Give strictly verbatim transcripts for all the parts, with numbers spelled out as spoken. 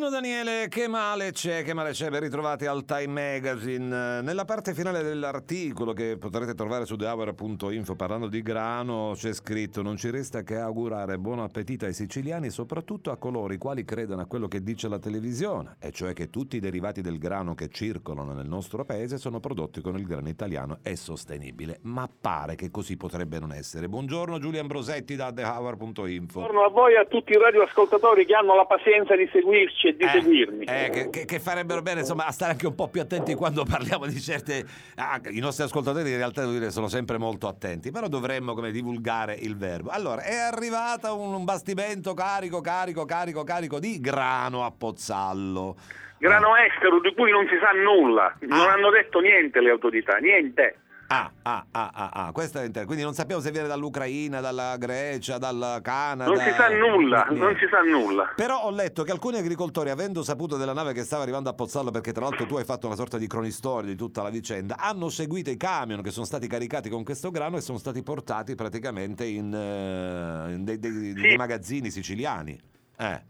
Buongiorno Daniele, che male c'è, che male c'è, ben ritrovati al Time Magazine. Nella parte finale dell'articolo che potrete trovare su the hour punto info parlando di grano c'è scritto: non ci resta che augurare buon appetito ai siciliani, soprattutto a coloro i quali credono a quello che dice la televisione, e cioè che tutti i derivati del grano che circolano nel nostro paese sono prodotti con il grano italiano e sostenibile. Ma pare che così potrebbe non essere. Buongiorno Giulia Ambrosetti da the hour punto info. Buongiorno a voi e a tutti i radioascoltatori che hanno la pazienza di seguirci e di eh, seguirmi. Eh, che, che, che farebbero bene, insomma, a stare anche un po' più attenti quando parliamo di certe... Ah, i nostri ascoltatori in realtà, devo dire, sono sempre molto attenti, però dovremmo, come, divulgare il verbo. Allora, è arrivata un, un bastimento carico, carico, carico, carico di grano a Pozzallo. Grano eh. estero di cui non si sa nulla, ah. non hanno detto niente le autorità, niente. Ah, ah, ah, ah, ah, questo è inter... quindi non sappiamo se viene dall'Ucraina, dalla Grecia, dal Canada. Non si sa nulla, niente. non si sa nulla. Però ho letto che alcuni agricoltori, avendo saputo della nave che stava arrivando a Pozzallo, perché tra l'altro tu hai fatto una sorta di cronistoria di tutta la vicenda, hanno seguito i camion che sono stati caricati con questo grano e sono stati portati praticamente in, uh, in dei, dei, sì. dei magazzini siciliani. Eh.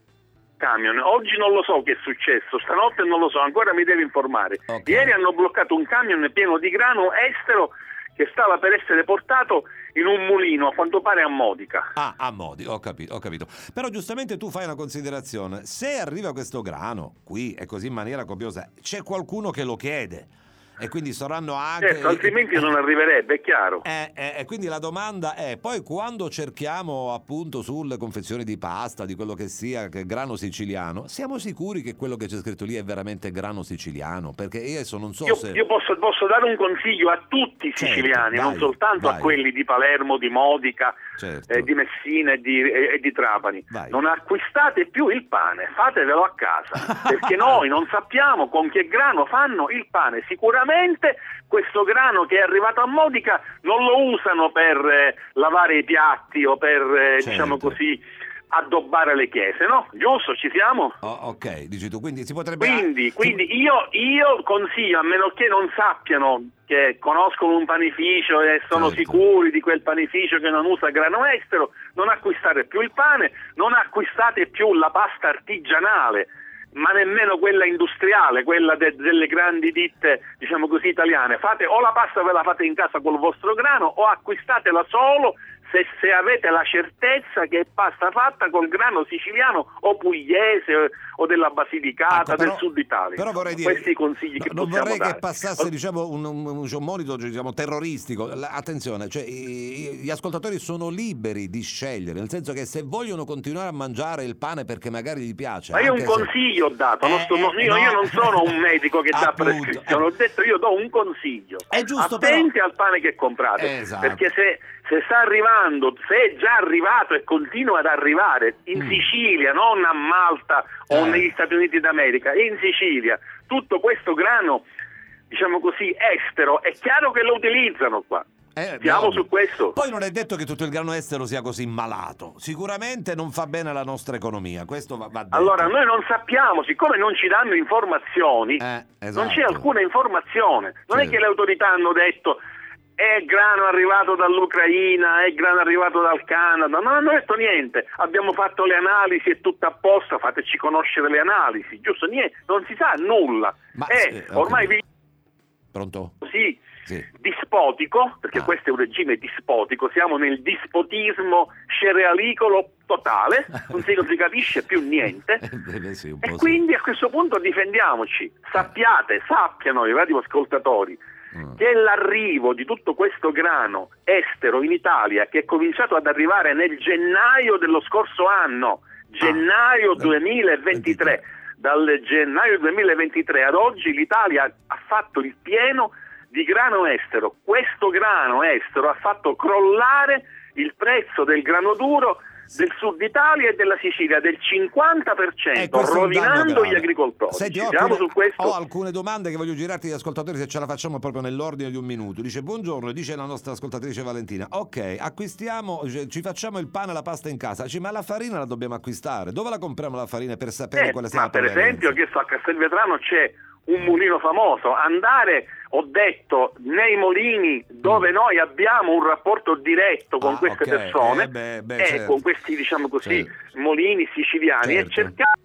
Camion. Oggi non lo so che è successo, stanotte non lo so, ancora mi devo informare. Okay. Ieri hanno bloccato un camion pieno di grano estero che stava per essere portato in un mulino, a quanto pare a Modica. Ah, a Modica, ho capito, ho capito. Però giustamente tu fai una considerazione: se arriva questo grano qui e così in maniera copiosa, c'è qualcuno che lo chiede. E quindi saranno anche... Certo, altrimenti non arriverebbe, è chiaro. E eh, eh, quindi la domanda è, poi quando cerchiamo appunto sulle confezioni di pasta, di quello che sia, che grano siciliano, siamo sicuri che quello che c'è scritto lì è veramente grano siciliano? Perché io adesso non so io, se... Io posso, posso dare un consiglio a tutti i siciliani, certo, non vai, soltanto vai. a quelli di Palermo, di Modica, certo. eh, di Messina e di, e, e di Trapani. Vai. Non acquistate più il pane, fatevelo a casa, perché noi non sappiamo con che grano fanno il pane. Sicuramente questo grano che è arrivato a Modica non lo usano per eh, lavare i piatti o per, eh, certo. diciamo così, addobbare le chiese, no? Giusto, ci siamo? Oh, ok, dici tu, quindi si potrebbe... Quindi, quindi io, io consiglio, a meno che non sappiano, che conoscono un panificio e sono certo. sicuri di quel panificio che non usa grano estero, non acquistate più il pane, non acquistate più la pasta artigianale, ma nemmeno quella industriale, quella de- delle grandi ditte, diciamo così, italiane. Fate o la pasta ve la fate in casa col vostro grano o acquistatela solo se, se avete la certezza che è pasta fatta col grano siciliano o pugliese o, o della Basilicata, ecco, però, del sud Italia. Però vorrei dire, questi consigli no, che non possiamo vorrei dare. che passasse diciamo un, un, un monito, diciamo, terroristico. Attenzione, cioè i, gli ascoltatori sono liberi di scegliere, nel senso che se vogliono continuare a mangiare il pane perché magari gli piace, ma io un se... consiglio ho dato, eh, non sto, eh, io, no. io non sono un medico che dà Appunto, prescrizione, eh. ho detto io do un consiglio. È giusto, attenti però... al pane che comprate, esatto. perché se, se sta arrivando, se è già arrivato e continua ad arrivare in mm. Sicilia, non a Malta o eh. negli Stati Uniti d'America, in Sicilia, tutto questo grano, diciamo così, estero, è chiaro che lo utilizzano qua. Eh, Siamo su questo. Poi non è detto che tutto il grano estero sia così malato, sicuramente non fa bene alla nostra economia, questo va, va detto. Allora noi non sappiamo, siccome non ci danno informazioni, eh, esatto. non c'è alcuna informazione, non certo. è che le autorità hanno detto è grano arrivato dall'Ucraina, è grano arrivato dal Canada, non hanno detto niente, abbiamo fatto le analisi, è tutto a posto, fateci conoscere le analisi, giusto? Niente, non si sa nulla, Ma, è eh, ormai okay. vi... Pronto? Sì. Sì. Dispotico, perché ah. questo è un regime dispotico, siamo nel dispotismo cerealicolo totale, non si, non si capisce più niente eh, sì, e sì. quindi a questo punto difendiamoci, sappiate, sappiano i radioascoltatori mm. che l'arrivo di tutto questo grano estero in Italia, che è cominciato ad arrivare nel gennaio dello scorso anno, gennaio ah. duemilaventitré, dal gennaio duemilaventitré ad oggi l'Italia ha fatto il pieno di grano estero. Questo grano estero ha fatto crollare il prezzo del grano duro del sud Italia e della Sicilia del cinquanta per cento, rovinando gli agricoltori. Senti, ho, alcune, su questo? ho alcune domande che voglio girarti agli ascoltatori, se ce la facciamo proprio nell'ordine di un minuto. Dice buongiorno, dice la nostra ascoltatrice Valentina, ok, acquistiamo, ci facciamo il pane e la pasta in casa, dice, ma la farina la dobbiamo acquistare, dove la compriamo la farina per sapere eh, quale sia ma la per provenienza? esempio, che so, a Castelvetrano c'è un mulino famoso, andare, ho detto, nei mulini dove mm. noi abbiamo un rapporto diretto con ah, queste okay. persone eh, beh, beh, e certo. con questi, diciamo così, certo. mulini siciliani certo. e cercare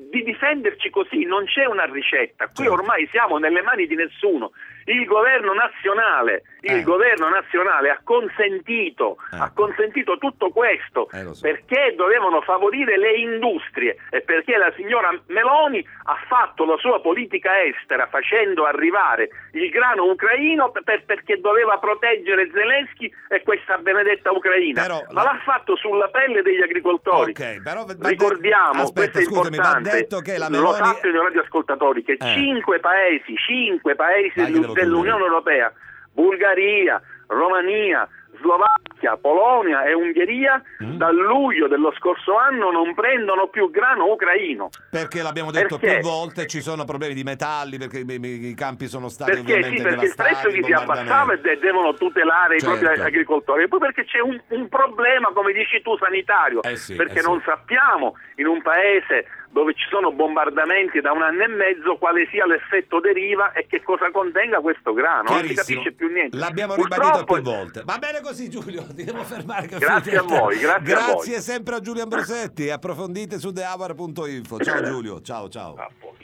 di difenderci così, non c'è una ricetta. Qui certo. ormai siamo nelle mani di nessuno. Il governo nazionale, il eh. governo nazionale ha consentito, eh. ha consentito tutto questo eh, lo so. perché dovevano favorire le industrie e perché la signora Meloni ha fatto la sua politica estera facendo arrivare il grano ucraino per, perché doveva proteggere Zelensky e questa benedetta Ucraina. Però, ma la... l'ha fatto sulla pelle degli agricoltori. Okay, però, ricordiamo, aspetta, questo è scusami, importante, va detto che la Meloni... lo sappiano i radioascoltatori, che eh. cinque paesi, cinque paesi Dai, dell'Unione dell'Unione Europea, Bulgaria, Romania, Slovacchia, Polonia e Ungheria, mm. dal luglio dello scorso anno non prendono più grano ucraino. Perché l'abbiamo detto perché? più volte, ci sono problemi di metalli, perché i, i campi sono stati perché, ovviamente sì, perché il prezzo gli si abbassava e devono tutelare certo. i propri agricoltori. E poi perché c'è un, un problema, come dici tu, sanitario, eh sì, perché eh non sì. sappiamo in un paese dove ci sono bombardamenti da un anno e mezzo quale sia l'effetto deriva e che cosa contenga questo grano. Non si capisce più niente. L'abbiamo Purtroppo... ribadito più volte. Va bene così, Giulio, ti devo fermare. Grazie a voi, grazie, grazie a voi. sempre a Giulio Ambrosetti. Approfondite su the hour punto info. Ciao Giulio, ciao ciao.